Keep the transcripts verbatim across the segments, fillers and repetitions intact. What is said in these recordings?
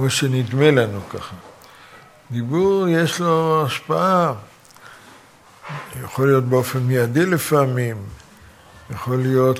כמו שנדמה לנו ככה. דיבור יש לו השפעה, יכול להיות באופן מיידי לפעמים, יכול להיות,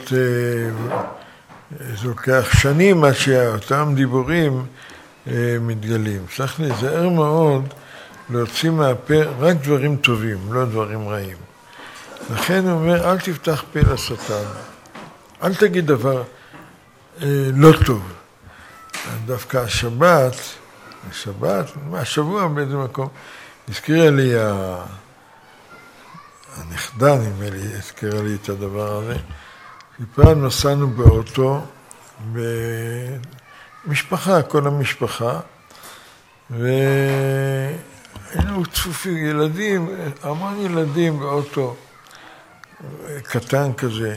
זה לוקח שנים עד שאותם דיבורים מתגלים. צריך להיזהר מאוד להוציא מהפה רק דברים טובים, לא דברים רעים. לכן הוא אומר, אל תפתח פה לשטן, אל תגיד דבר לא טוב. דווקא השבת, השבת, השבוע באיזה מקום, הזכירה לי הנכדה, נדמה לי, הזכירה לי את הדבר הזה. פעם נסענו באוטו, במשפחה, כל המשפחה, והיינו צפופים, ילדים, המון ילדים באוטו קטן כזה.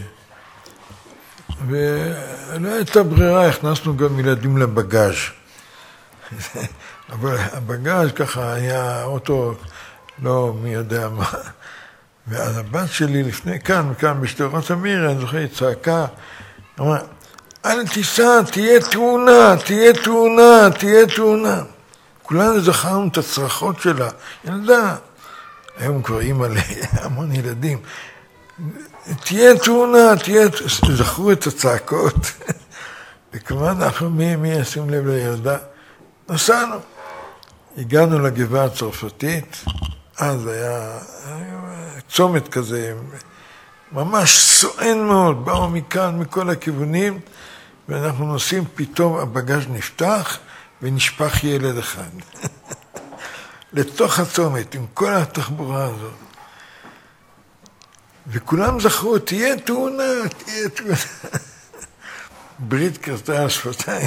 ולא הייתה ברירה, הכנסנו גם ילדים לבגאז'. אבל הבגאז' ככה היה אוטו, לא מי יודע מה. ואז הבת שלי לפני כאן, וכאן בשדרות אמיר, אני זוכר, היא צעקה, אמרה, אל תיסע, תהיה תאונה, תהיה תאונה, תהיה תאונה. כולנו זכרנו את הצרחות שלה. ילדה, היום כבר אימא להמון ילדים, תהיה תאונה, תהיה, זכרו את הצעקות. וכמובן, אנחנו מי, מי ישים לב לילדה? נסענו. הגענו לגבעה הצרפתית, אז היה, היה צומת כזה, ממש סואן מאוד, באו מכאן, מכל הכיוונים, ואנחנו נוסעים, פתאום הבגז' נפתח, ונשפך ילד אחד. לתוך הצומת, עם כל התחבורה הזאת. וכולם זכרו, תהיה תאונה, תהיה תאונה. ברית קרתה על שפתיים.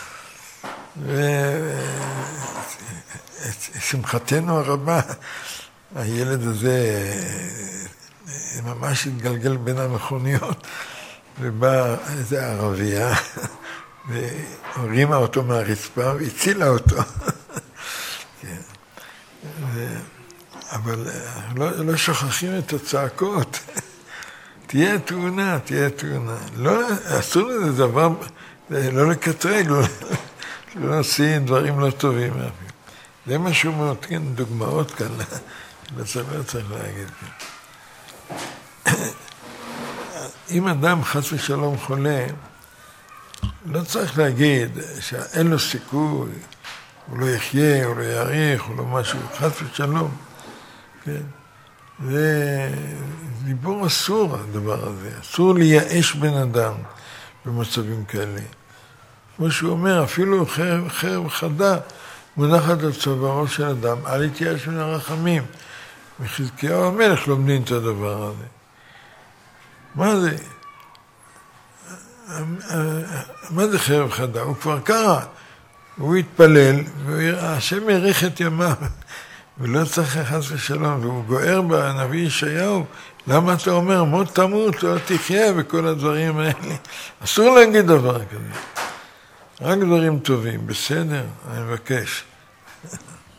ושמחתנו הרבה, הילד הזה ממש התגלגל בין המכוניות, ובאה איזו ערבייה, והורימה אותו מהרצפה והצילה אותו. אבל לא, לא שוכחים את הצעקות. תהיה תאונה, תהיה תאונה. לא, אסור לזה דבר, לא לקטרג, לא, לא עושים דברים לא טובים. זה משהו מאוד, כן, דוגמאות כאן, לצבר צריך להגיד. אם אדם חס ושלום חולה, לא צריך להגיד שאין לו סיכוי, הוא לא יחיה, הוא לא יאריך, הוא לא משהו, חס ושלום. כן. זה דיבור אסור, הדבר הזה. אסור לייאש בן אדם במצבים כאלה. כמו שהוא אומר, אפילו חרב, חרב חדה מונחת על צווארו של אדם, אל יתייאש מן הרחמים. מחזקיהו המלך לומדים את הדבר הזה. מה זה? מה זה חרב חדה? הוא כבר קרא, הוא התפלל, והשם יאריך את ימיו. ולא צריך חס ושלום, והוא גוער בנביא ישעיהו, למה אתה אומר, מות תמות, לא תחיה, וכל הדברים האלה. אסור להגיד דבר כזה. רק דברים טובים, בסדר, אני מבקש.